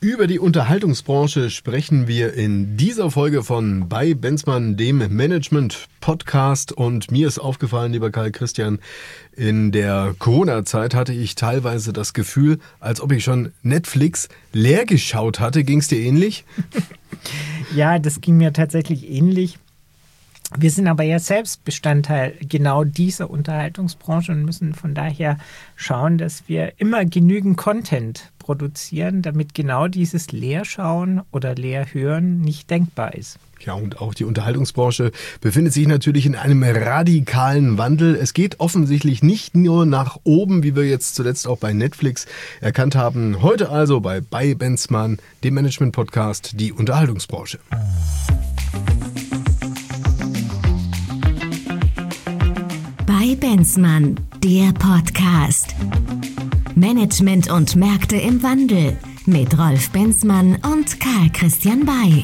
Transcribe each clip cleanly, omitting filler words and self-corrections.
Über die Unterhaltungsbranche sprechen wir in dieser Folge von bei Benzmann, dem Management-Podcast. Und mir ist aufgefallen, lieber Karl Christian, in der Corona-Zeit hatte ich teilweise das Gefühl, als ob ich schon Netflix leer geschaut hatte. Ging es dir ähnlich? Ja, das ging mir tatsächlich ähnlich. Wir sind aber ja selbst Bestandteil genau dieser Unterhaltungsbranche und müssen von daher schauen, dass wir immer genügend Content produzieren, damit genau dieses Leerschauen oder Leerhören nicht denkbar ist. Ja, und auch die Unterhaltungsbranche befindet sich natürlich in einem radikalen Wandel. Es geht offensichtlich nicht nur nach oben, wie wir jetzt zuletzt auch bei Netflix erkannt haben. Heute also bei Benzmann, dem Management-Podcast, die Unterhaltungsbranche. Bei Benzmann, der Podcast. Management und Märkte im Wandel mit Rolf Benzmann und Karl Christian Bay.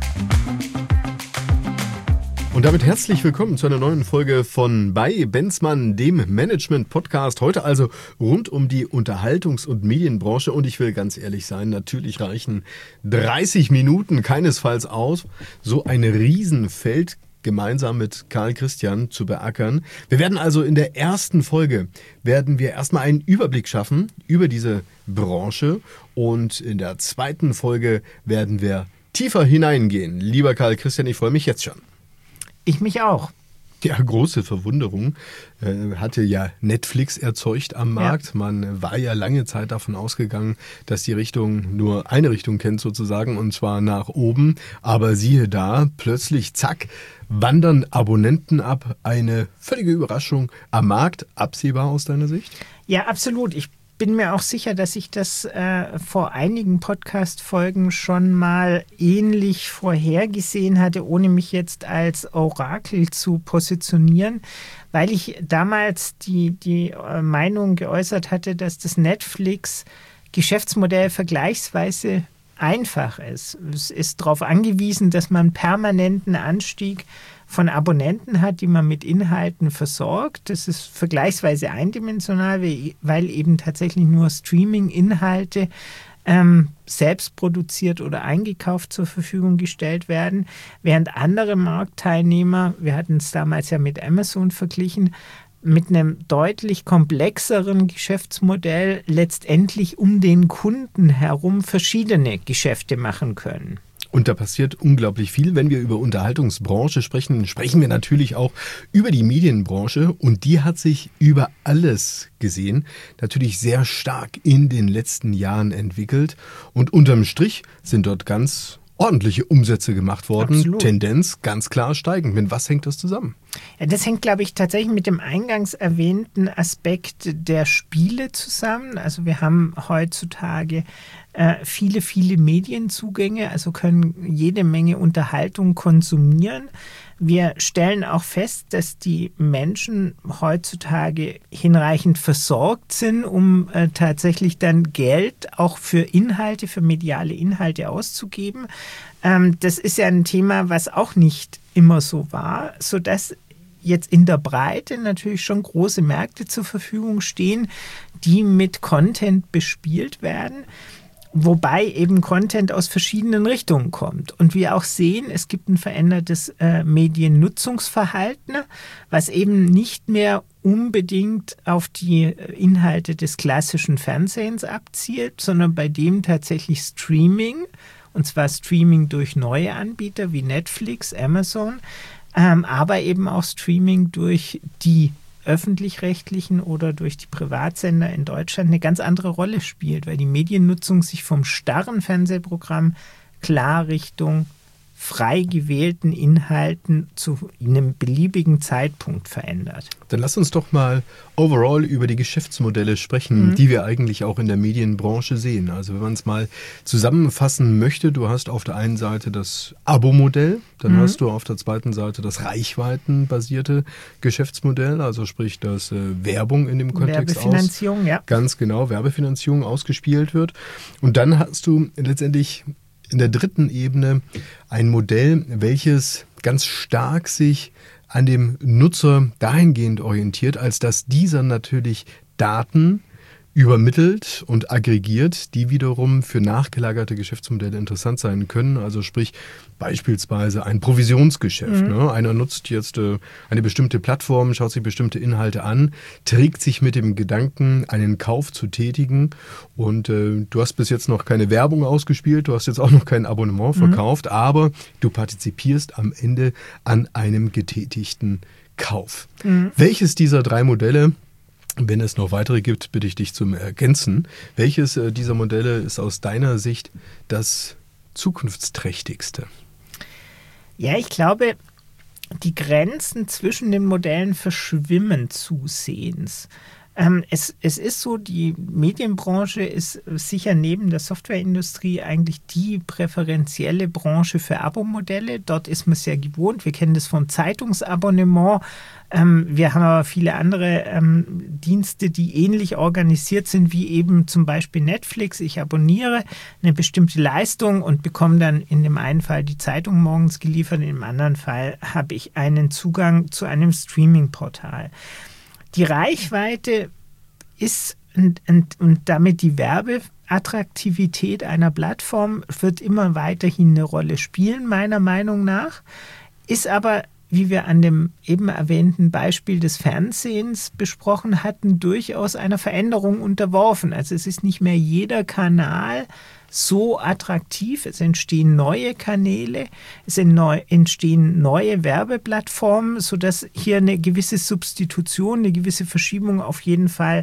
Und damit herzlich willkommen zu einer neuen Folge von bei Benzmann, dem Management-Podcast. Heute also rund um die Unterhaltungs- und Medienbranche. Und ich will ganz ehrlich sein, natürlich reichen 30 Minuten keinesfalls aus, so ein Riesenfeld gemeinsam mit Karl Christian zu beackern. Wir werden also in der ersten Folge erstmal einen Überblick schaffen über diese Branche und in der zweiten Folge werden wir tiefer hineingehen. Lieber Karl Christian, ich freue mich jetzt schon. Ich mich auch. Ja, große Verwunderung hatte ja Netflix erzeugt am Markt. Ja. Man war ja lange Zeit davon ausgegangen, dass die Richtung nur eine Richtung kennt sozusagen, und zwar nach oben. Aber siehe da, plötzlich, zack, wandern Abonnenten ab. Eine völlige Überraschung am Markt. Absehbar aus deiner Sicht? Ja, absolut. Ich bin mir auch sicher, dass ich das vor einigen Podcast-Folgen schon mal ähnlich vorhergesehen hatte, ohne mich jetzt als Orakel zu positionieren, weil ich damals die Meinung geäußert hatte, dass das Netflix-Geschäftsmodell vergleichsweise einfach ist. Es ist darauf angewiesen, dass man permanenten Anstieg von Abonnenten hat, die man mit Inhalten versorgt. Das ist vergleichsweise eindimensional, weil eben tatsächlich nur Streaming-Inhalte selbst produziert oder eingekauft zur Verfügung gestellt werden, während andere Marktteilnehmer, wir hatten es damals ja mit Amazon verglichen, mit einem deutlich komplexeren Geschäftsmodell letztendlich um den Kunden herum verschiedene Geschäfte machen können. Und da passiert unglaublich viel. Wenn wir über Unterhaltungsbranche sprechen, sprechen wir natürlich auch über die Medienbranche. Und die hat sich über alles gesehen natürlich sehr stark in den letzten Jahren entwickelt. Und unterm Strich sind dort ganz ordentliche Umsätze gemacht worden. Absolut. Tendenz ganz klar steigend. Mit was hängt das zusammen? Ja, das hängt, glaube ich, tatsächlich mit dem eingangs erwähnten Aspekt der Spiele zusammen. Also wir haben heutzutage viele Medienzugänge, also können jede Menge Unterhaltung konsumieren. Wir stellen auch fest, dass die Menschen heutzutage hinreichend versorgt sind, um tatsächlich dann Geld auch für Inhalte, für mediale Inhalte auszugeben. Das ist ja ein Thema, was auch nicht immer so war, sodass jetzt in der Breite natürlich schon große Märkte zur Verfügung stehen, die mit Content bespielt werden. Wobei eben Content aus verschiedenen Richtungen kommt. Und wir auch sehen, es gibt ein verändertes Mediennutzungsverhalten, was eben nicht mehr unbedingt auf die Inhalte des klassischen Fernsehens abzielt, sondern bei dem tatsächlich Streaming, und zwar Streaming durch neue Anbieter wie Netflix, Amazon, aber eben auch Streaming durch die öffentlich-rechtlichen oder durch die Privatsender in Deutschland eine ganz andere Rolle spielt, weil die Mediennutzung sich vom starren Fernsehprogramm klar Richtung frei gewählten Inhalten zu einem beliebigen Zeitpunkt verändert. Dann lass uns doch mal overall über die Geschäftsmodelle sprechen, die wir eigentlich auch in der Medienbranche sehen. Also wenn man es mal zusammenfassen möchte, du hast auf der einen Seite das Abo-Modell, dann hast du auf der zweiten Seite das reichweitenbasierte Geschäftsmodell, also sprich, dass Werbung in dem Kontext Werbefinanzierung, ja. Ganz genau, Werbefinanzierung ausgespielt wird. Und dann hast du letztendlich in der dritten Ebene ein Modell, welches ganz stark sich an dem Nutzer dahingehend orientiert, als dass dieser natürlich Daten übermittelt und aggregiert, die wiederum für nachgelagerte Geschäftsmodelle interessant sein können. Also sprich beispielsweise ein Provisionsgeschäft. Ne? Einer nutzt jetzt eine bestimmte Plattform, schaut sich bestimmte Inhalte an, trägt sich mit dem Gedanken, einen Kauf zu tätigen. Und du hast bis jetzt noch keine Werbung ausgespielt, du hast jetzt auch noch kein Abonnement verkauft, aber du partizipierst am Ende an einem getätigten Kauf. Welches dieser 3 Modelle, wenn es noch weitere gibt, bitte ich dich zum Ergänzen. Welches dieser Modelle ist aus deiner Sicht das zukunftsträchtigste? Ja, ich glaube, die Grenzen zwischen den Modellen verschwimmen zusehends. Es ist so, die Medienbranche ist sicher neben der Softwareindustrie eigentlich die präferentielle Branche für Abo-Modelle. Dort ist man sehr gewohnt. Wir kennen das vom Zeitungsabonnement. Wir haben aber viele andere Dienste, die ähnlich organisiert sind wie eben zum Beispiel Netflix. Ich abonniere eine bestimmte Leistung und bekomme dann in dem einen Fall die Zeitung morgens geliefert, im anderen Fall habe ich einen Zugang zu einem Streaming-Portal. Die Reichweite ist und damit die Werbeattraktivität einer Plattform wird immer weiterhin eine Rolle spielen, meiner Meinung nach, ist aber, wie wir an dem eben erwähnten Beispiel des Fernsehens besprochen hatten, durchaus einer Veränderung unterworfen. Also es ist nicht mehr jeder Kanal so attraktiv, es entstehen neue Kanäle, es entstehen neue Werbeplattformen, sodass hier eine gewisse Substitution, eine gewisse Verschiebung auf jeden Fall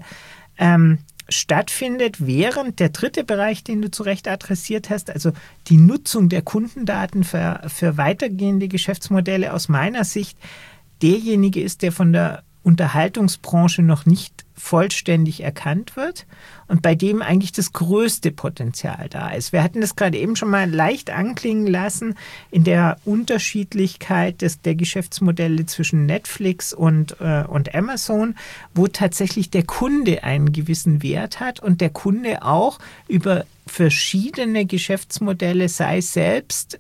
stattfindet, während der dritte Bereich, den du zu Recht adressiert hast, also die Nutzung der Kundendaten für weitergehende Geschäftsmodelle aus meiner Sicht derjenige ist, der von der Unterhaltungsbranche noch nicht vollständig erkannt wird und bei dem eigentlich das größte Potenzial da ist. Wir hatten das gerade eben schon mal leicht anklingen lassen in der Unterschiedlichkeit der Geschäftsmodelle zwischen Netflix und Amazon, wo tatsächlich der Kunde einen gewissen Wert hat und der Kunde auch über verschiedene Geschäftsmodelle, sei es selbst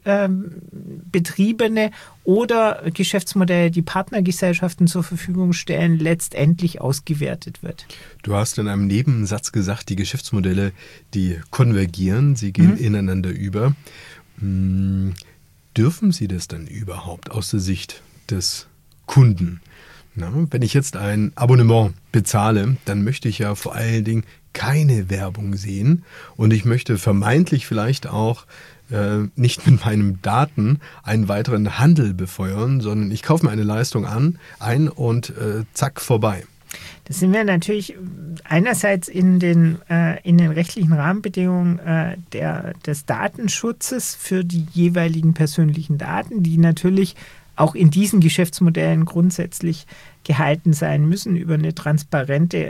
betriebene oder Geschäftsmodelle, die Partnergesellschaften zur Verfügung stellen, letztendlich ausgewertet wird. Du hast in einem Nebensatz gesagt, die Geschäftsmodelle, die konvergieren, sie gehen ineinander über. Dürfen sie das dann überhaupt aus der Sicht des Kunden? Na, wenn ich jetzt ein Abonnement bezahle, dann möchte ich ja vor allen Dingen keine Werbung sehen und ich möchte vermeintlich vielleicht auch nicht mit meinen Daten einen weiteren Handel befeuern, sondern ich kaufe mir eine Leistung ein und zack, vorbei. Das sind wir natürlich einerseits in den rechtlichen Rahmenbedingungen des Datenschutzes für die jeweiligen persönlichen Daten, die natürlich auch in diesen Geschäftsmodellen grundsätzlich gehalten sein müssen über eine transparente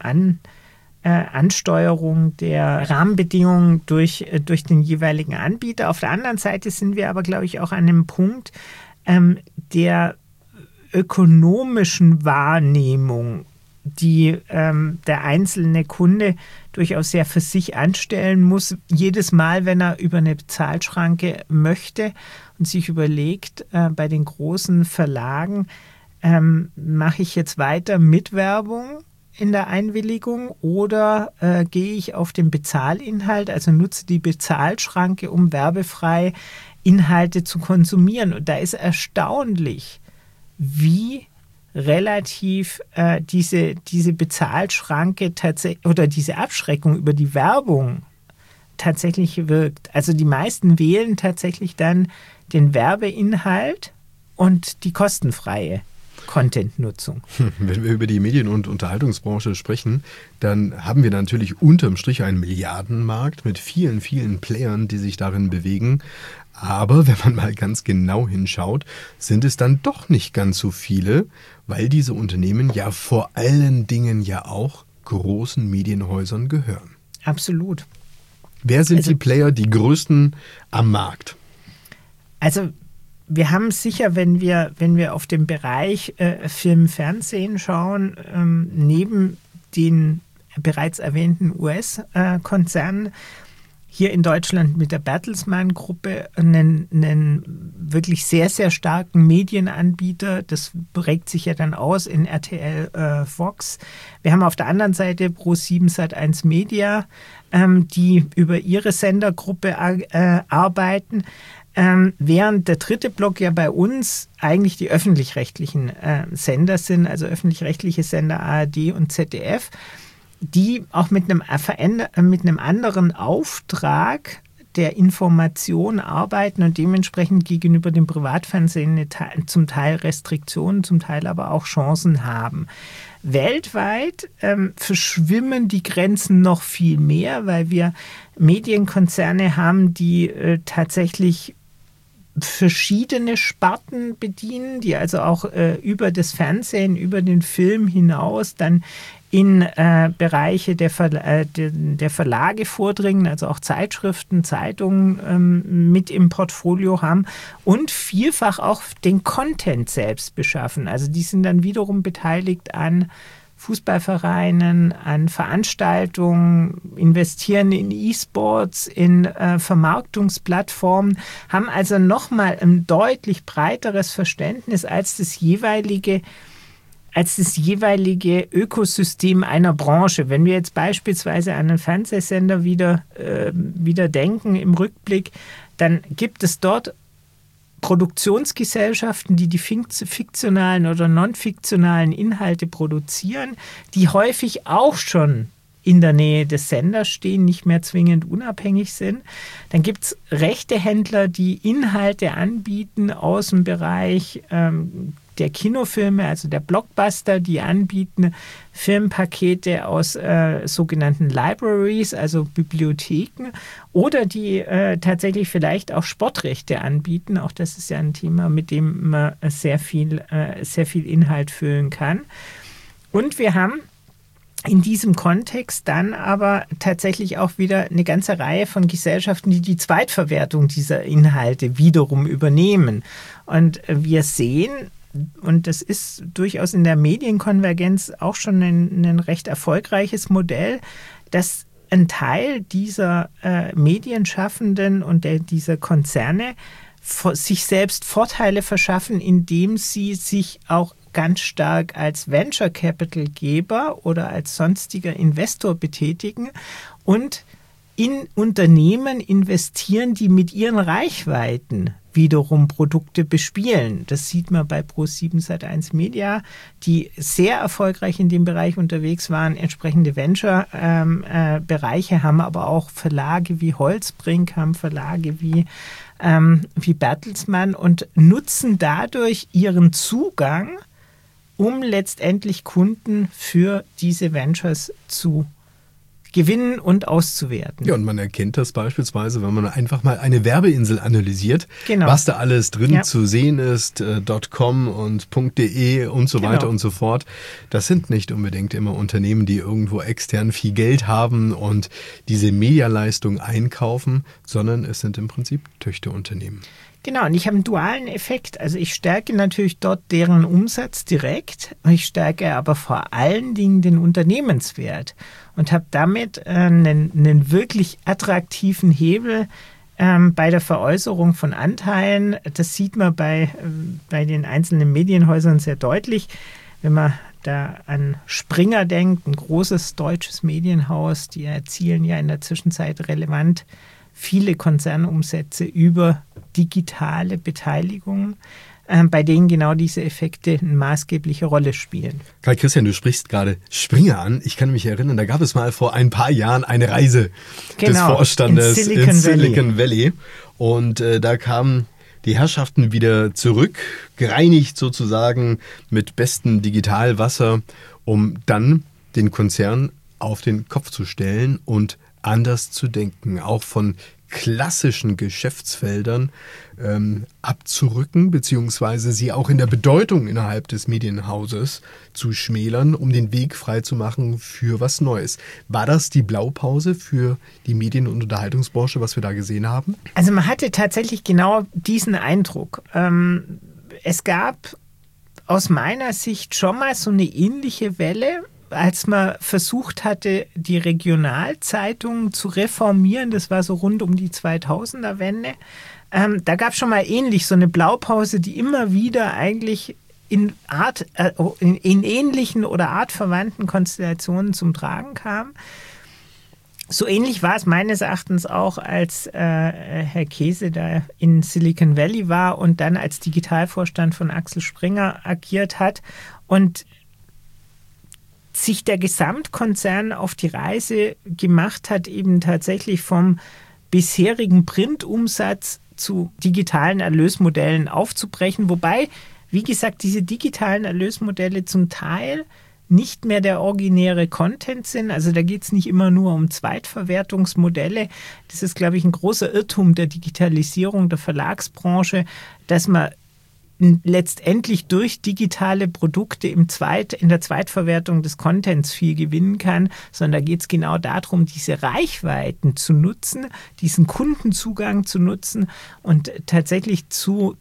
Ansteuerung der Rahmenbedingungen durch den jeweiligen Anbieter. Auf der anderen Seite sind wir aber, glaube ich, auch an einem Punkt der ökonomischen Wahrnehmung, die der einzelne Kunde durchaus sehr für sich anstellen muss. Jedes Mal, wenn er über eine Bezahlschranke möchte und sich überlegt, bei den großen Verlagen, mache ich jetzt weiter mit Werbung in der Einwilligung oder gehe ich auf den Bezahlinhalt, also nutze die Bezahlschranke, um werbefrei Inhalte zu konsumieren. Und da ist erstaunlich, wie relativ diese Bezahlschranke tatsächlich oder diese Abschreckung über die Werbung tatsächlich wirkt. Also die meisten wählen tatsächlich dann den Werbeinhalt und die kostenfreie Content-Nutzung. Wenn wir über die Medien- und Unterhaltungsbranche sprechen, dann haben wir natürlich unterm Strich einen Milliardenmarkt mit vielen, vielen Playern, die sich darin bewegen. Aber wenn man mal ganz genau hinschaut, sind es dann doch nicht ganz so viele, weil diese Unternehmen ja vor allen Dingen ja auch großen Medienhäusern gehören. Absolut. Wer sind die Player, die größten am Markt? Also wir haben sicher, wenn wir auf den Bereich Film, Fernsehen schauen, neben den bereits erwähnten US-Konzernen, hier in Deutschland mit der Bertelsmann-Gruppe einen wirklich sehr, sehr starken Medienanbieter. Das prägt sich ja dann aus in RTL Vox. Wir haben auf der anderen Seite Pro7 Sat.1 Media, die über ihre Sendergruppe arbeiten. Während der dritte Block ja bei uns eigentlich die öffentlich-rechtlichen Sender sind, also öffentlich-rechtliche Sender ARD und ZDF, die auch mit einem anderen Auftrag der Information arbeiten und dementsprechend gegenüber dem Privatfernsehen zum Teil Restriktionen, zum Teil aber auch Chancen haben. Weltweit verschwimmen die Grenzen noch viel mehr, weil wir Medienkonzerne haben, die tatsächlich verschiedene Sparten bedienen, die also auch über das Fernsehen, über den Film hinaus dann in Bereiche der Verlage vordringen, also auch Zeitschriften, Zeitungen mit im Portfolio haben und vielfach auch den Content selbst beschaffen. Also die sind dann wiederum beteiligt an Fußballvereinen, an Veranstaltungen, investieren in E-Sports, in Vermarktungsplattformen, haben also nochmal ein deutlich breiteres Verständnis als das jeweilige Ökosystem einer Branche. Wenn wir jetzt beispielsweise an einen Fernsehsender wieder denken im Rückblick, dann gibt es dort Produktionsgesellschaften, die fiktionalen oder non-fiktionalen Inhalte produzieren, die häufig auch schon in der Nähe des Senders stehen, nicht mehr zwingend unabhängig sind. Dann gibt es Rechtehändler, die Inhalte anbieten aus dem Bereich der Kinofilme, also der Blockbuster, die anbieten Filmpakete aus sogenannten Libraries, also Bibliotheken, oder die tatsächlich vielleicht auch Sportrechte anbieten. Auch das ist ja ein Thema, mit dem man sehr viel Inhalt füllen kann. Und wir haben in diesem Kontext dann aber tatsächlich auch wieder eine ganze Reihe von Gesellschaften, die die Zweitverwertung dieser Inhalte wiederum übernehmen. Und wir sehen, und das ist durchaus in der Medienkonvergenz auch schon ein recht erfolgreiches Modell, dass ein Teil dieser Medienschaffenden und dieser Konzerne sich selbst Vorteile verschaffen, indem sie sich auch ganz stark als Venture Capital Geber oder als sonstiger Investor betätigen und in Unternehmen investieren, die mit ihren Reichweiten wiederum Produkte bespielen. Das sieht man bei Pro7 Sat.1 Media, die sehr erfolgreich in dem Bereich unterwegs waren, entsprechende Venture-Bereiche haben, aber auch Verlage wie Holzbrink, haben Verlage wie Bertelsmann und nutzen dadurch ihren Zugang, um letztendlich Kunden für diese Ventures zu gewinnen und auszuwerten. Ja, und man erkennt das beispielsweise, wenn man einfach mal eine Werbeinsel analysiert, was da alles drin zu sehen ist, .com und .de und so weiter und so fort. Das sind nicht unbedingt immer Unternehmen, die irgendwo extern viel Geld haben und diese Medialeistung einkaufen, sondern es sind im Prinzip Töchterunternehmen. Genau, und ich habe einen dualen Effekt. Also ich stärke natürlich dort deren Umsatz direkt, ich stärke aber vor allen Dingen den Unternehmenswert und habe damit einen wirklich attraktiven Hebel bei der Veräußerung von Anteilen. Das sieht man bei den einzelnen Medienhäusern sehr deutlich. Wenn man da an Springer denkt, ein großes deutsches Medienhaus, die erzielen ja in der Zwischenzeit relevant viele Konzernumsätze über digitale Beteiligung, bei denen genau diese Effekte eine maßgebliche Rolle spielen. Karl Christian, du sprichst gerade Springer an. Ich kann mich erinnern, da gab es mal vor ein paar Jahren eine Reise des Vorstandes in Silicon Valley. Und da kamen die Herrschaften wieder zurück, gereinigt sozusagen mit bestem Digitalwasser, um dann den Konzern auf den Kopf zu stellen und anders zu denken, auch von klassischen Geschäftsfeldern abzurücken, beziehungsweise sie auch in der Bedeutung innerhalb des Medienhauses zu schmälern, um den Weg frei zu machen für was Neues. War das die Blaupause für die Medien- und Unterhaltungsbranche, was wir da gesehen haben? Also man hatte tatsächlich genau diesen Eindruck. Es gab aus meiner Sicht schon mal so eine ähnliche Welle als man versucht hatte, die Regionalzeitungen zu reformieren, das war so rund um die 2000er-Wende, da gab es schon mal ähnlich so eine Blaupause, die immer wieder eigentlich in ähnlichen oder artverwandten Konstellationen zum Tragen kam. So ähnlich war es meines Erachtens auch, als Herr Käse da in Silicon Valley war und dann als Digitalvorstand von Axel Springer agiert hat und sich der Gesamtkonzern auf die Reise gemacht hat, eben tatsächlich vom bisherigen Printumsatz zu digitalen Erlösmodellen aufzubrechen. Wobei, wie gesagt, diese digitalen Erlösmodelle zum Teil nicht mehr der originäre Content sind. Also da geht es nicht immer nur um Zweitverwertungsmodelle. Das ist, glaube ich, ein großer Irrtum der Digitalisierung der Verlagsbranche, dass man letztendlich durch digitale Produkte in der Zweitverwertung des Contents viel gewinnen kann, sondern da geht es genau darum, diese Reichweiten zu nutzen, diesen Kundenzugang zu nutzen und tatsächlich zu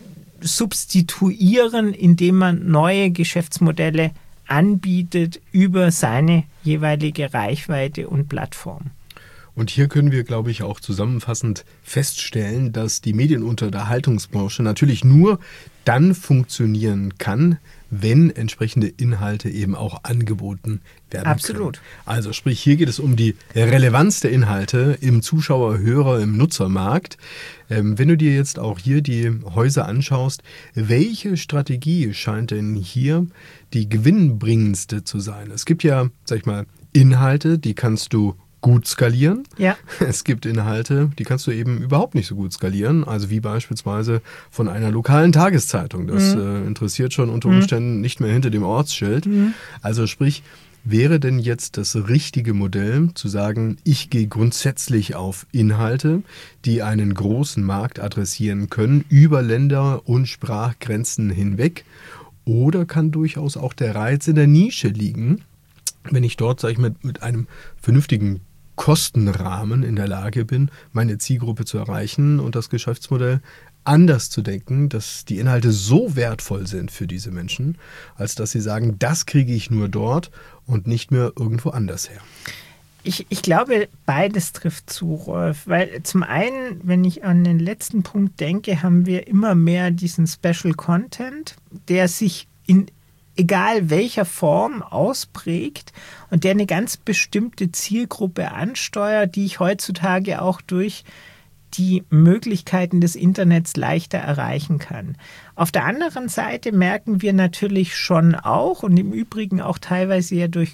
substituieren, indem man neue Geschäftsmodelle anbietet über seine jeweilige Reichweite und Plattform. Und hier können wir, glaube ich, auch zusammenfassend feststellen, dass die Medien- und Unterhaltungsbranche natürlich nur dann funktionieren kann, wenn entsprechende Inhalte eben auch angeboten werden Absolut. können. Also sprich, hier geht es um die Relevanz der Inhalte im Zuschauer-, Hörer-, im Nutzermarkt. Wenn du dir jetzt auch hier die Häuser anschaust, welche Strategie scheint denn hier die gewinnbringendste zu sein? Es gibt ja, sag ich mal, Inhalte, die kannst du gut skalieren. Ja. Es gibt Inhalte, die kannst du eben überhaupt nicht so gut skalieren, also wie beispielsweise von einer lokalen Tageszeitung. Das interessiert schon unter Umständen nicht mehr hinter dem Ortsschild. Also sprich, wäre denn jetzt das richtige Modell zu sagen, ich gehe grundsätzlich auf Inhalte, die einen großen Markt adressieren können, über Länder- und Sprachgrenzen hinweg, oder kann durchaus auch der Reiz in der Nische liegen, wenn ich dort, sage ich mal, mit einem vernünftigen Kostenrahmen in der Lage bin, meine Zielgruppe zu erreichen und das Geschäftsmodell anders zu denken, dass die Inhalte so wertvoll sind für diese Menschen, als dass sie sagen, das kriege ich nur dort und nicht mehr irgendwo anders her. Ich glaube, beides trifft zu, Rolf, weil zum einen, wenn ich an den letzten Punkt denke, haben wir immer mehr diesen Special Content, der sich in egal welcher Form ausprägt und der eine ganz bestimmte Zielgruppe ansteuert, die ich heutzutage auch durch die Möglichkeiten des Internets leichter erreichen kann. Auf der anderen Seite merken wir natürlich schon auch und im Übrigen auch teilweise ja durch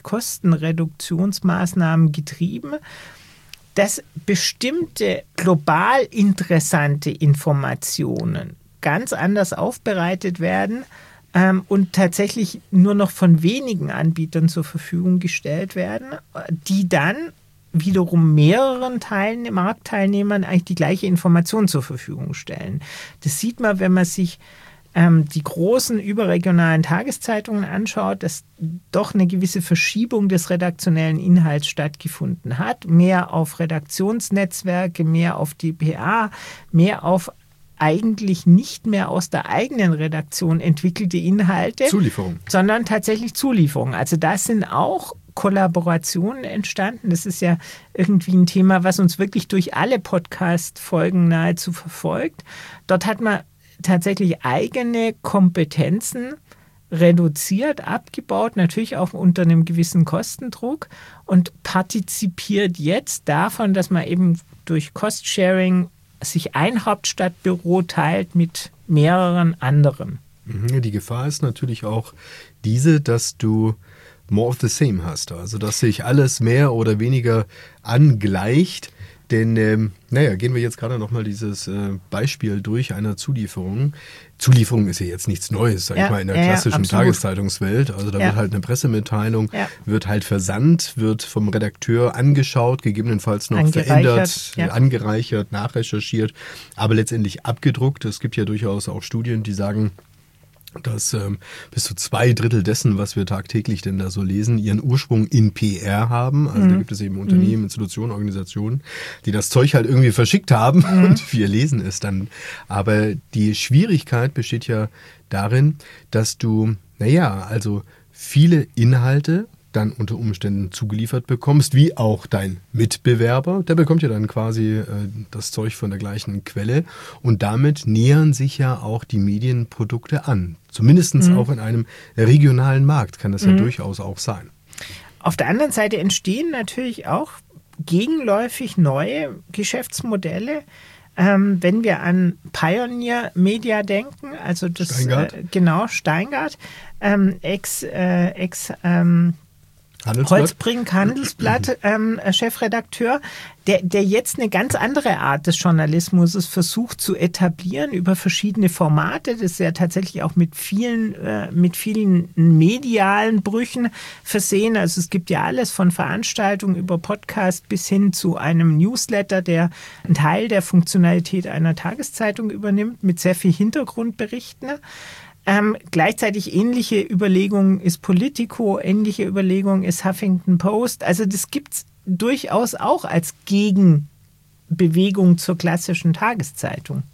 Kostenreduktionsmaßnahmen getrieben, dass bestimmte global interessante Informationen ganz anders aufbereitet werden und tatsächlich nur noch von wenigen Anbietern zur Verfügung gestellt werden, die dann wiederum mehreren Marktteilnehmern eigentlich die gleiche Information zur Verfügung stellen. Das sieht man, wenn man sich die großen überregionalen Tageszeitungen anschaut, dass doch eine gewisse Verschiebung des redaktionellen Inhalts stattgefunden hat. Mehr auf Redaktionsnetzwerke, mehr auf DPA, mehr auf eigentlich nicht mehr aus der eigenen Redaktion entwickelte Inhalte, Zulieferung, sondern tatsächlich Zulieferung. Also das sind auch Kollaborationen entstanden. Das ist ja irgendwie ein Thema, was uns wirklich durch alle Podcast-Folgen nahezu verfolgt. Dort hat man tatsächlich eigene Kompetenzen reduziert, abgebaut, natürlich auch unter einem gewissen Kostendruck und partizipiert jetzt davon, dass man eben durch Cost-Sharing sich ein Hauptstadtbüro teilt mit mehreren anderen. Die Gefahr ist natürlich auch diese, dass du more of the same hast. Also dass sich alles mehr oder weniger angleicht. Denn, gehen wir jetzt gerade nochmal dieses Beispiel durch einer Zulieferung. Zulieferung ist ja jetzt nichts Neues, sag ich mal, in der klassischen Tageszeitungswelt. Also da wird halt eine Pressemitteilung, wird halt versandt, wird vom Redakteur angeschaut, gegebenenfalls noch verändert, angereichert, nachrecherchiert, aber letztendlich abgedruckt. Es gibt ja durchaus auch Studien, die sagen, dass bis zu 2/3 dessen, was wir tagtäglich denn da so lesen, ihren Ursprung in PR haben. Also da gibt es eben Unternehmen, Institutionen, Organisationen, die das Zeug halt irgendwie verschickt haben und wir lesen es dann. Aber die Schwierigkeit besteht ja darin, dass du, also viele Inhalte dann unter Umständen zugeliefert bekommst, wie auch dein Mitbewerber. Der bekommt ja dann quasi das Zeug von der gleichen Quelle und damit nähern sich ja auch die Medienprodukte an. Zumindest auch in einem regionalen Markt kann das ja durchaus auch sein. Auf der anderen Seite entstehen natürlich auch gegenläufig neue Geschäftsmodelle. Wenn wir an Pioneer Media denken, also das Steingart, Holzbrink Handelsblatt Chefredakteur, der jetzt eine ganz andere Art des Journalismus versucht zu etablieren über verschiedene Formate. Das ist ja tatsächlich auch mit vielen medialen Brüchen versehen. Also es gibt ja alles von Veranstaltungen über Podcast bis hin zu einem Newsletter, der einen Teil der Funktionalität einer Tageszeitung übernimmt, mit sehr viel Hintergrundberichten. Gleichzeitig ähnliche Überlegungen ist Politico, ähnliche Überlegungen ist Huffington Post. Also das gibt es durchaus auch als Gegenbewegung zur klassischen Tageszeitung.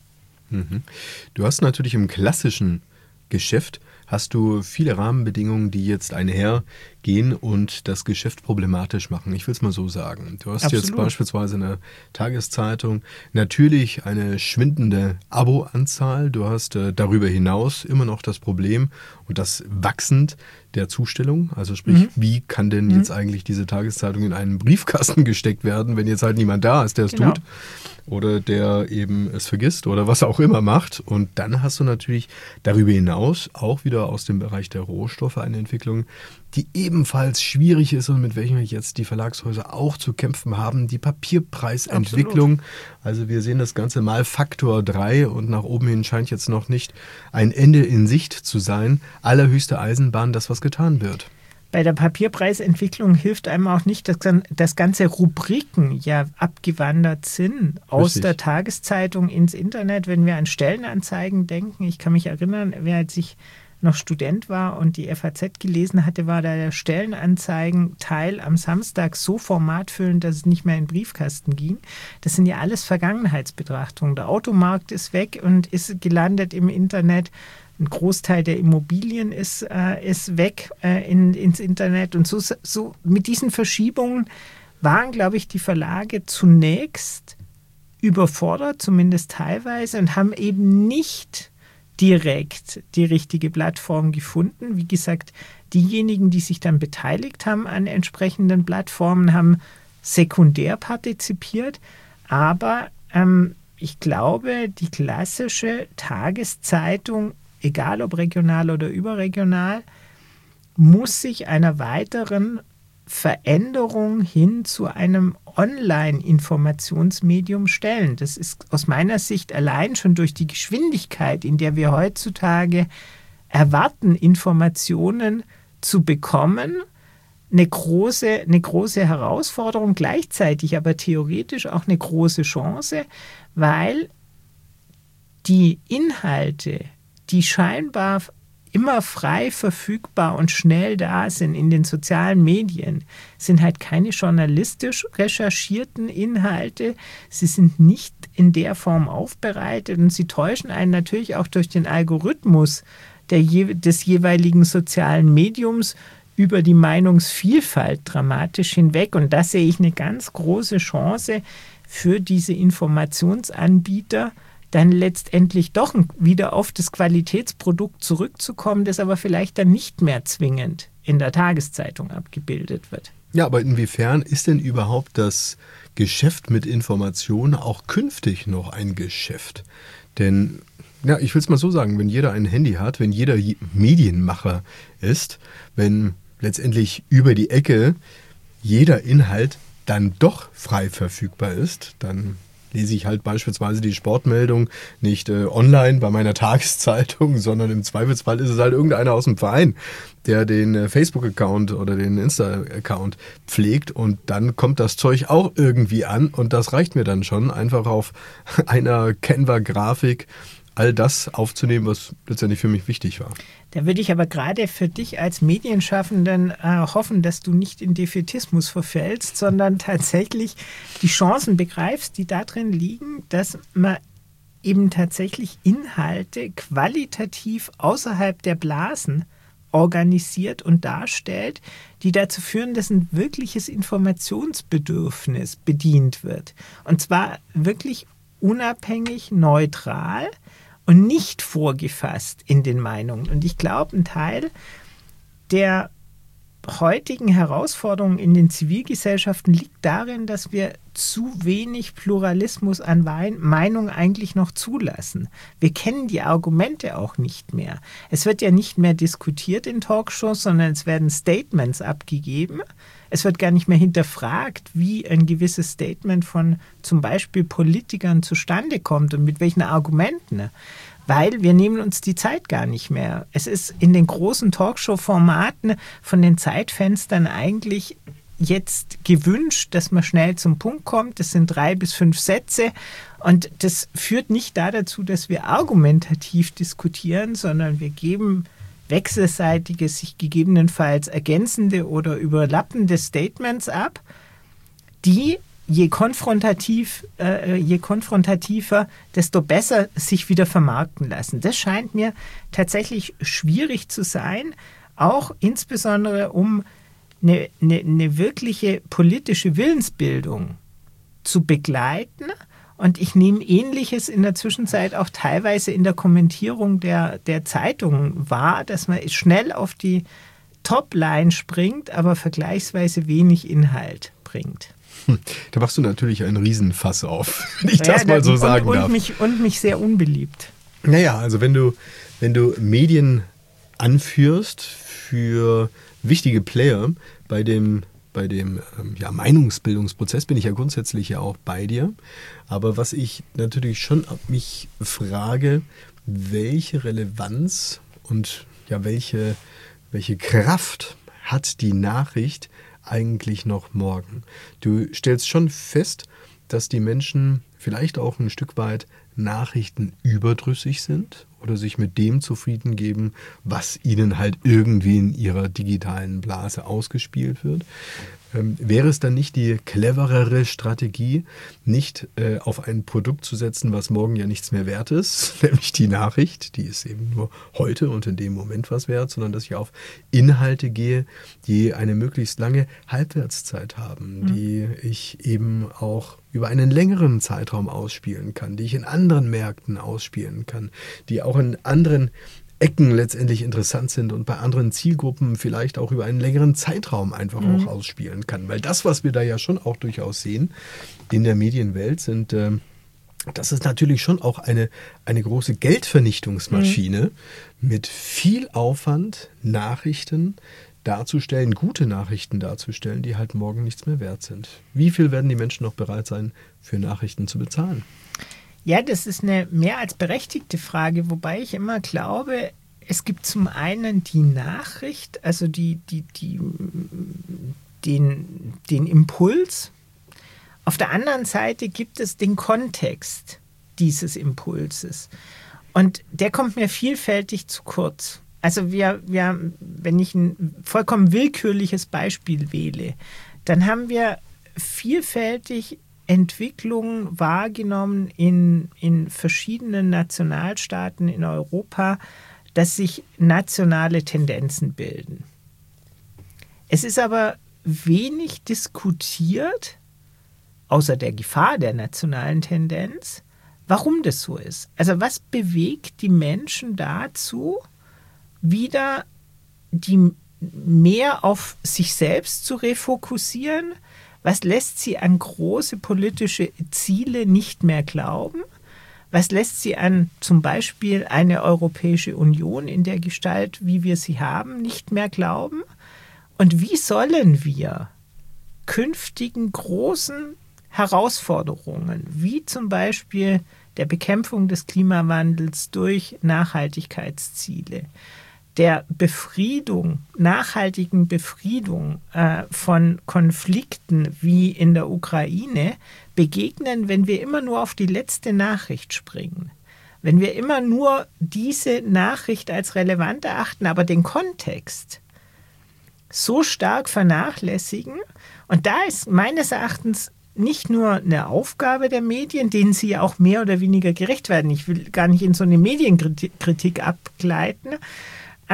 Du hast natürlich im klassischen Geschäft hast du viele Rahmenbedingungen, die jetzt einhergehen und das Geschäft problematisch machen. Ich will es mal so sagen. Du hast jetzt beispielsweise eine Tageszeitung, natürlich eine schwindende Abo-Anzahl. Du hast darüber hinaus immer noch das Problem und das wachsend der Zustellung. Also sprich, wie kann denn jetzt eigentlich diese Tageszeitung in einen Briefkasten gesteckt werden, wenn jetzt halt niemand da ist, der es tut? Oder der eben es vergisst oder was auch immer macht. Und dann hast du natürlich darüber hinaus auch wieder aus dem Bereich der Rohstoffe eine Entwicklung, die ebenfalls schwierig ist und mit welcher jetzt die Verlagshäuser auch zu kämpfen haben. Die Papierpreisentwicklung. Absolut. Also wir sehen das Ganze mal Faktor 3 und nach oben hin scheint jetzt noch nicht ein Ende in Sicht zu sein. Allerhöchste Eisenbahn, dass was getan wird. Bei der Papierpreisentwicklung hilft einem auch nicht, dass ganze Rubriken ja abgewandert sind aus der Tageszeitung ins Internet. Wenn wir an Stellenanzeigen denken, ich kann mich erinnern, als ich noch Student war und die FAZ gelesen hatte, war da der Stellenanzeigen-Teil am Samstag so formatfüllend, dass es nicht mehr in den Briefkasten ging. Das sind ja alles Vergangenheitsbetrachtungen. Der Automarkt ist weg und ist gelandet im Internet. Ein Großteil der Immobilien ist weg ins Internet. Und so mit diesen Verschiebungen waren, glaube ich, die Verlage zunächst überfordert, zumindest teilweise, und haben eben nicht direkt die richtige Plattform gefunden. Wie gesagt, diejenigen, die sich dann beteiligt haben an entsprechenden Plattformen, haben sekundär partizipiert. Aber ich glaube, die klassische Tageszeitung, egal ob regional oder überregional, muss sich einer weiteren Veränderung hin zu einem Online-Informationsmedium stellen. Das ist aus meiner Sicht allein schon durch die Geschwindigkeit, in der wir heutzutage erwarten, Informationen zu bekommen, eine große Herausforderung, gleichzeitig aber theoretisch auch eine große Chance, weil die Inhalte, die scheinbar immer frei verfügbar und schnell da sind in den sozialen Medien, sind halt keine journalistisch recherchierten Inhalte. Sie sind nicht in der Form aufbereitet und sie täuschen einen natürlich auch durch den Algorithmus des jeweiligen sozialen Mediums über die Meinungsvielfalt dramatisch hinweg. Und da sehe ich eine ganz große Chance für diese Informationsanbieter, dann letztendlich doch wieder auf das Qualitätsprodukt zurückzukommen, das aber vielleicht dann nicht mehr zwingend in der Tageszeitung abgebildet wird. Ja, aber inwiefern ist denn überhaupt das Geschäft mit Informationen auch künftig noch ein Geschäft? Denn, ja, ich will es mal so sagen, wenn jeder ein Handy hat, wenn jeder Medienmacher ist, wenn letztendlich über die Ecke jeder Inhalt dann doch frei verfügbar ist, dann lese ich halt beispielsweise die Sportmeldung nicht online bei meiner Tageszeitung, sondern im Zweifelsfall ist es halt irgendeiner aus dem Verein, der den Facebook-Account oder den Insta-Account pflegt und dann kommt das Zeug auch irgendwie an und das reicht mir dann schon, einfach auf einer Canva-Grafik all das aufzunehmen, was letztendlich für mich wichtig war. Da würde ich aber gerade für dich als Medienschaffenden hoffen, dass du nicht in Defätismus verfällst, sondern tatsächlich die Chancen begreifst, die darin liegen, dass man eben tatsächlich Inhalte qualitativ außerhalb der Blasen organisiert und darstellt, die dazu führen, dass ein wirkliches Informationsbedürfnis bedient wird. Und zwar wirklich unabhängig, neutral und nicht vorgefasst in den Meinungen. Und ich glaube, ein Teil der heutigen Herausforderungen in den Zivilgesellschaften liegt darin, dass wir zu wenig Pluralismus an Meinungen eigentlich noch zulassen. Wir kennen die Argumente auch nicht mehr. Es wird ja nicht mehr diskutiert in Talkshows, sondern es werden Statements abgegeben. Es wird gar nicht mehr hinterfragt, wie ein gewisses Statement von zum Beispiel Politikern zustande kommt und mit welchen Argumenten. Weil wir nehmen uns die Zeit gar nicht mehr. Es ist in den großen Talkshow-Formaten von den Zeitfenstern eigentlich jetzt gewünscht, dass man schnell zum Punkt kommt. Das sind 3 bis 5 Sätze und das führt nicht dazu, dass wir argumentativ diskutieren, sondern wir geben wechselseitige, sich gegebenenfalls ergänzende oder überlappende Statements ab, die je konfrontativer, desto besser sich wieder vermarkten lassen. Das scheint mir tatsächlich schwierig zu sein, auch insbesondere um eine wirkliche politische Willensbildung zu begleiten. Und ich nehme Ähnliches in der Zwischenzeit auch teilweise in der Kommentierung der Zeitungen wahr, dass man schnell auf die Topline springt, aber vergleichsweise wenig Inhalt bringt. Da machst du natürlich einen Riesenfass auf, wenn ich das mal so sagen darf. Und mich sehr unbeliebt. Naja, also wenn du Medien anführst für wichtige Player bei dem Meinungsbildungsprozess, bin ich ja grundsätzlich ja auch bei dir. Aber was ich natürlich schon mich frage, welche Relevanz und ja welche Kraft hat die Nachricht eigentlich noch morgen? Du stellst schon fest, dass die Menschen vielleicht auch ein Stück weit Nachrichten überdrüssig sind oder sich mit dem zufrieden geben, was ihnen halt irgendwie in ihrer digitalen Blase ausgespielt wird. Wäre es dann nicht die cleverere Strategie, nicht auf ein Produkt zu setzen, was morgen ja nichts mehr wert ist, nämlich die Nachricht, die ist eben nur heute und in dem Moment was wert, sondern dass ich auf Inhalte gehe, die eine möglichst lange Halbwertszeit haben, die ich eben auch über einen längeren Zeitraum ausspielen kann, die ich in anderen Märkten ausspielen kann, die auch in anderen Ecken letztendlich interessant sind und bei anderen Zielgruppen vielleicht auch über einen längeren Zeitraum einfach auch ausspielen kann. Weil das, was wir da ja schon auch durchaus sehen in der Medienwelt, sind, das ist natürlich schon auch eine große Geldvernichtungsmaschine mit viel Aufwand, Nachrichten darzustellen, gute Nachrichten darzustellen, die halt morgen nichts mehr wert sind. Wie viel werden die Menschen noch bereit sein, für Nachrichten zu bezahlen? Ja, das ist eine mehr als berechtigte Frage, wobei ich immer glaube, es gibt zum einen die Nachricht, also den Impuls. Auf der anderen Seite gibt es den Kontext dieses Impulses. Und der kommt mir vielfältig zu kurz. Also wenn ich ein vollkommen willkürliches Beispiel wähle, dann haben wir vielfältig Entwicklungen wahrgenommen in verschiedenen Nationalstaaten in Europa, dass sich nationale Tendenzen bilden. Es ist aber wenig diskutiert, außer der Gefahr der nationalen Tendenz, warum das so ist. Also was bewegt die Menschen dazu, wieder die mehr auf sich selbst zu refokussieren? Was lässt sie an große politische Ziele nicht mehr glauben? Was lässt sie an zum Beispiel eine Europäische Union in der Gestalt, wie wir sie haben, nicht mehr glauben? Und wie sollen wir künftigen großen Herausforderungen, wie zum Beispiel der Bekämpfung des Klimawandels durch Nachhaltigkeitsziele, der nachhaltigen Befriedung von Konflikten wie in der Ukraine begegnen, wenn wir immer nur auf die letzte Nachricht springen. Wenn wir immer nur diese Nachricht als relevant erachten, aber den Kontext so stark vernachlässigen. Und da ist meines Erachtens nicht nur eine Aufgabe der Medien, denen sie ja auch mehr oder weniger gerecht werden. Ich will gar nicht in so eine Medienkritik abgleiten.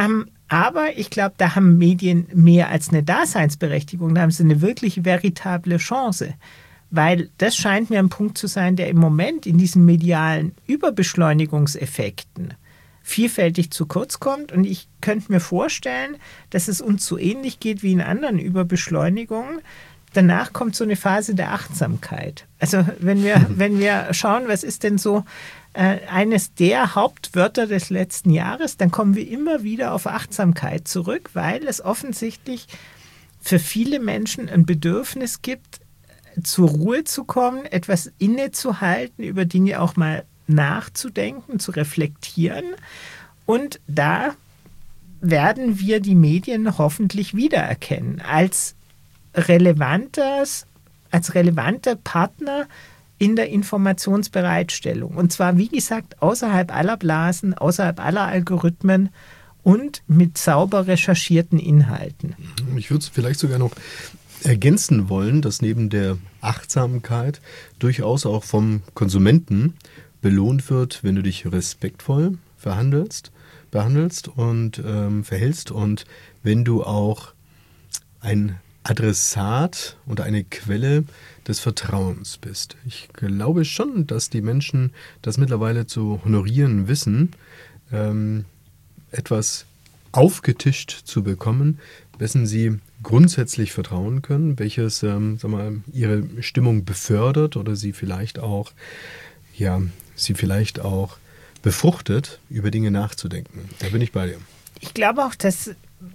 Aber ich glaube, da haben Medien mehr als eine Daseinsberechtigung, da haben sie eine wirklich veritable Chance. Weil das scheint mir ein Punkt zu sein, der im Moment in diesen medialen Überbeschleunigungseffekten vielfältig zu kurz kommt. Und ich könnte mir vorstellen, dass es uns so ähnlich geht wie in anderen Überbeschleunigungen. Danach kommt so eine Phase der Achtsamkeit. Also wenn wir schauen, was ist denn so eines der Hauptwörter des letzten Jahres, dann kommen wir immer wieder auf Achtsamkeit zurück, weil es offensichtlich für viele Menschen ein Bedürfnis gibt, zur Ruhe zu kommen, etwas innezuhalten, über Dinge auch mal nachzudenken, zu reflektieren. Und da werden wir die Medien hoffentlich wiedererkennen als relevanter Partner in der Informationsbereitstellung. Und zwar, wie gesagt, außerhalb aller Blasen, außerhalb aller Algorithmen und mit sauber recherchierten Inhalten. Ich würde es vielleicht sogar noch ergänzen wollen, dass neben der Achtsamkeit durchaus auch vom Konsumenten belohnt wird, wenn du dich respektvoll behandelst und verhältst und wenn du auch ein Adressat und eine Quelle des Vertrauens bist. Ich glaube schon, dass die Menschen das mittlerweile zu honorieren wissen, etwas aufgetischt zu bekommen, wessen sie grundsätzlich vertrauen können, welches ihre Stimmung befördert oder sie vielleicht auch befruchtet, über Dinge nachzudenken. Da bin ich bei dir. Ich glaube auch, dass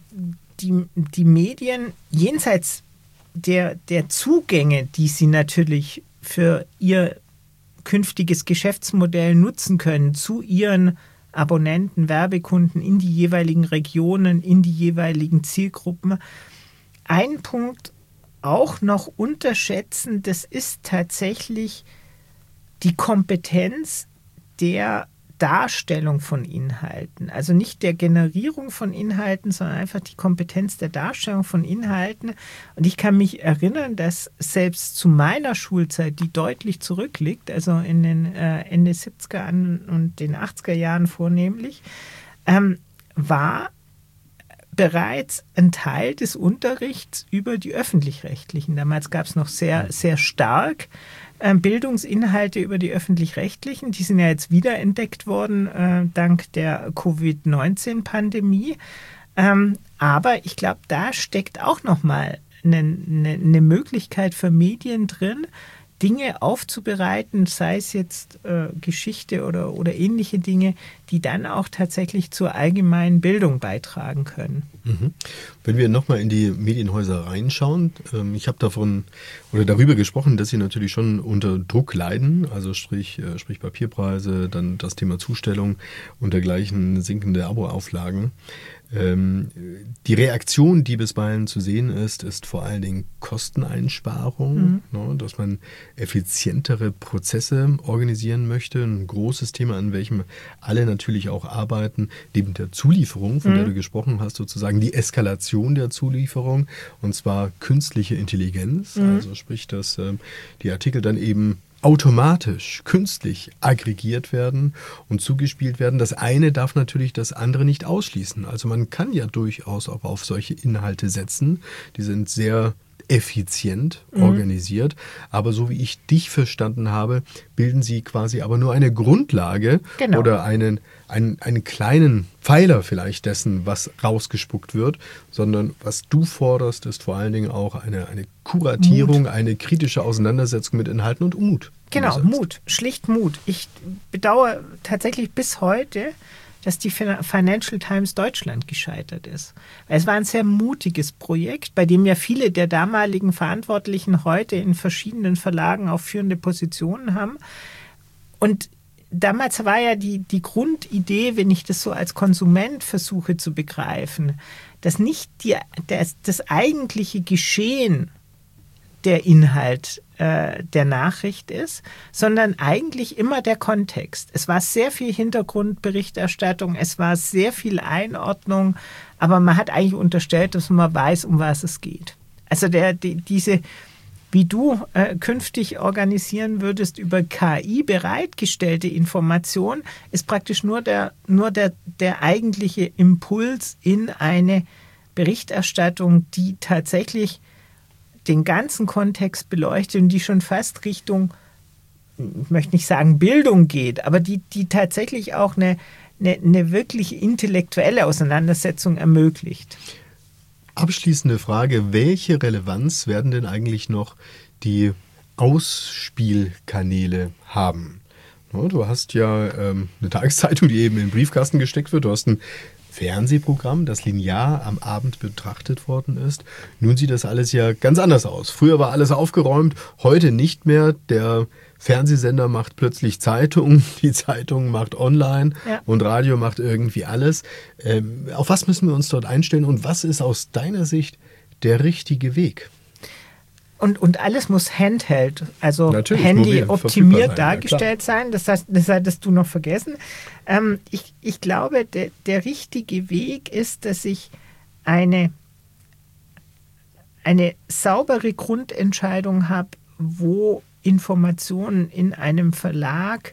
die Medien jenseits der Zugänge, die sie natürlich für ihr künftiges Geschäftsmodell nutzen können, zu ihren Abonnenten, Werbekunden in die jeweiligen Regionen, in die jeweiligen Zielgruppen, ein Punkt auch noch unterschätzen, das ist tatsächlich die Kompetenz der Darstellung von Inhalten. Also nicht der Generierung von Inhalten, sondern einfach die Kompetenz der Darstellung von Inhalten. Und ich kann mich erinnern, dass selbst zu meiner Schulzeit, die deutlich zurückliegt, also in den Ende 70er und den 80er Jahren vornehmlich, war bereits ein Teil des Unterrichts über die Öffentlich-Rechtlichen. Damals gab es noch sehr, sehr stark Bildungsinhalte über die Öffentlich-Rechtlichen. Die sind ja jetzt wiederentdeckt worden dank der Covid-19-Pandemie. Aber ich glaube, da steckt auch nochmal eine Möglichkeit für Medien drin, Dinge aufzubereiten, sei es jetzt Geschichte oder ähnliche Dinge, die dann auch tatsächlich zur allgemeinen Bildung beitragen können. Mhm. Wenn wir nochmal in die Medienhäuser reinschauen, ich habe darüber gesprochen, dass sie natürlich schon unter Druck leiden, also sprich Papierpreise, dann das Thema Zustellung und dergleichen, sinkende Aboauflagen. Die Reaktion, die bisweilen zu sehen ist vor allen Dingen Kosteneinsparung, dass man effizientere Prozesse organisieren möchte. Ein großes Thema, an welchem alle natürlich auch arbeiten, neben der Zulieferung, von der du gesprochen hast, sozusagen die Eskalation der Zulieferung, und zwar künstliche Intelligenz, also sprich, dass die Artikel dann eben automatisch, künstlich aggregiert werden und zugespielt werden. Das eine darf natürlich das andere nicht ausschließen. Also man kann ja durchaus auch auf solche Inhalte setzen. Die sind sehr effizient organisiert. Aber so wie ich dich verstanden habe, bilden sie quasi aber nur eine Grundlage oder einen kleinen Pfeiler vielleicht dessen, was rausgespuckt wird, sondern was du forderst, ist vor allen Dingen auch eine Kuratierung, eine kritische Auseinandersetzung mit Inhalten und Mut. Genau, Mut, schlicht Mut. Ich bedauere tatsächlich bis heute, dass die Financial Times Deutschland gescheitert ist. Es war ein sehr mutiges Projekt, bei dem ja viele der damaligen Verantwortlichen heute in verschiedenen Verlagen auch führende Positionen haben. Und damals war ja die Grundidee, wenn ich das so als Konsument versuche zu begreifen, dass nicht das eigentliche Geschehen der Inhalt der Nachricht ist, sondern eigentlich immer der Kontext. Es war sehr viel Hintergrundberichterstattung, es war sehr viel Einordnung, aber man hat eigentlich unterstellt, dass man weiß, um was es geht. Also diese wie du künftig organisieren würdest über KI bereitgestellte Information, ist praktisch nur der eigentliche Impuls in eine Berichterstattung, die tatsächlich den ganzen Kontext beleuchtet und die schon fast Richtung, ich möchte nicht sagen Bildung geht, aber die tatsächlich auch eine wirklich intellektuelle Auseinandersetzung ermöglicht. Abschließende Frage, welche Relevanz werden denn eigentlich noch die Ausspielkanäle haben? Du hast ja eine Tageszeitung, die eben in den Briefkasten gesteckt wird. Du hast ein Fernsehprogramm, das linear am Abend betrachtet worden ist. Nun sieht das alles ja ganz anders aus. Früher war alles aufgeräumt, heute nicht mehr. Der Fernsehsender macht plötzlich Zeitung, die Zeitung macht online und Radio macht irgendwie alles. Auf was müssen wir uns dort einstellen und was ist aus deiner Sicht der richtige Weg? Und alles muss handheld, also natürlich, Handy optimiert dargestellt sein. Das hattest du noch vergessen. Ich glaube, der richtige Weg ist, dass ich eine saubere Grundentscheidung habe, wo Informationen in einem Verlag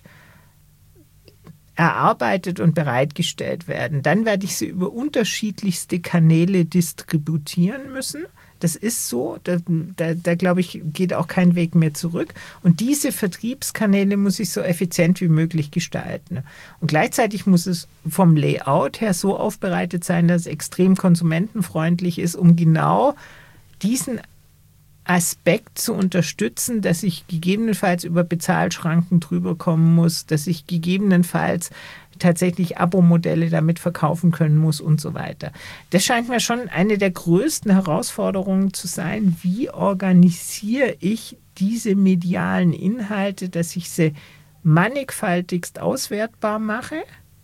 erarbeitet und bereitgestellt werden. Dann werde ich sie über unterschiedlichste Kanäle distributieren müssen. Das ist so, da glaube ich, geht auch kein Weg mehr zurück. Und diese Vertriebskanäle muss ich so effizient wie möglich gestalten. Und gleichzeitig muss es vom Layout her so aufbereitet sein, dass es extrem konsumentenfreundlich ist, um genau diesen Aspekt zu unterstützen, dass ich gegebenenfalls über Bezahlschranken drüber kommen muss, dass ich gegebenenfalls tatsächlich Abo-Modelle damit verkaufen können muss und so weiter. Das scheint mir schon eine der größten Herausforderungen zu sein. Wie organisiere ich diese medialen Inhalte, dass ich sie mannigfaltigst auswertbar mache,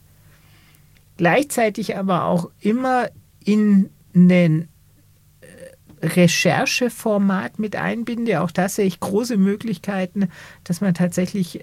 gleichzeitig aber auch immer in einen Rechercheformat mit einbinde. Auch da sehe ich große Möglichkeiten, dass man tatsächlich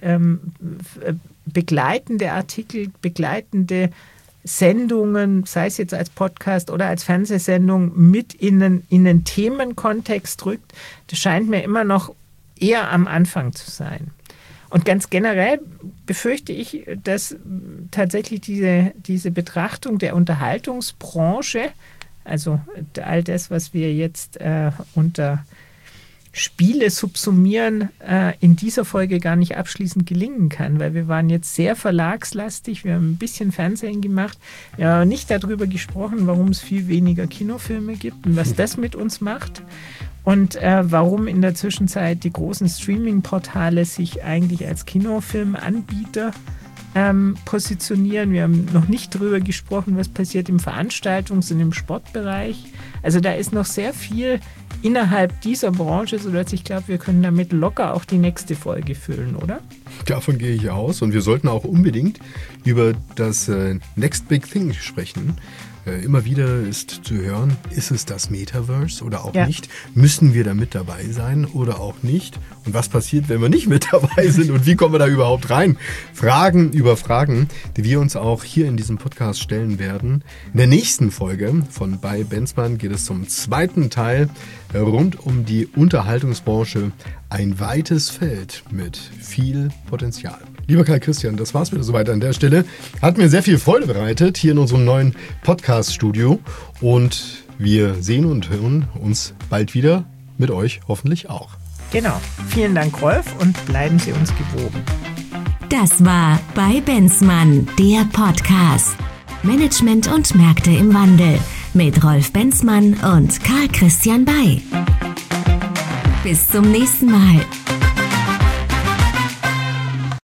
begleitende Artikel, begleitende Sendungen, sei es jetzt als Podcast oder als Fernsehsendung, mit in einen Themenkontext drückt. Das scheint mir immer noch eher am Anfang zu sein. Und ganz generell befürchte ich, dass tatsächlich diese Betrachtung der Unterhaltungsbranche, also all das, was wir jetzt unter Spiele subsumieren, in dieser Folge gar nicht abschließend gelingen kann, weil wir waren jetzt sehr verlagslastig, wir haben ein bisschen Fernsehen gemacht, wir haben nicht darüber gesprochen, warum es viel weniger Kinofilme gibt und was das mit uns macht und warum in der Zwischenzeit die großen Streaming-Portale sich eigentlich als Kinofilmanbieter positionieren. Wir haben noch nicht darüber gesprochen, was passiert im Veranstaltungs- und im Sportbereich. Also da ist noch sehr viel innerhalb dieser Branche, sodass ich glaube, wir können damit locker auch die nächste Folge füllen, oder? Davon gehe ich aus und wir sollten auch unbedingt über das Next Big Thing sprechen. Immer wieder ist zu hören, ist es das Metaverse oder auch nicht? Müssen wir da mit dabei sein oder auch nicht? Und was passiert, wenn wir nicht mit dabei sind und wie kommen wir da überhaupt rein? Fragen über Fragen, die wir uns auch hier in diesem Podcast stellen werden. In der nächsten Folge von bei Benzmann geht es zum zweiten Teil rund um die Unterhaltungsbranche. Ein weites Feld mit viel Potenzial. Lieber Karl Christian, das war's wieder soweit an der Stelle. Hat mir sehr viel Freude bereitet hier in unserem neuen Podcast-Studio. Und wir sehen und hören uns bald wieder mit euch hoffentlich auch. Genau. Vielen Dank, Rolf, und bleiben Sie uns gewogen. Das war bei Benzmann, der Podcast. Management und Märkte im Wandel mit Rolf Benzmann und Karl Christian Bay. Bis zum nächsten Mal.